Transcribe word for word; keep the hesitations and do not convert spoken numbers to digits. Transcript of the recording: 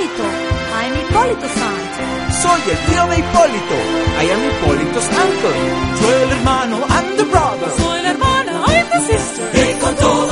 Hipólito. I'm Hipólito's aunt. Soy el tío de Hipólito. I am Hipólito's uncle. Soy el hermano, I'm the brother. Soy la hermana, I'm the sister. Y con todo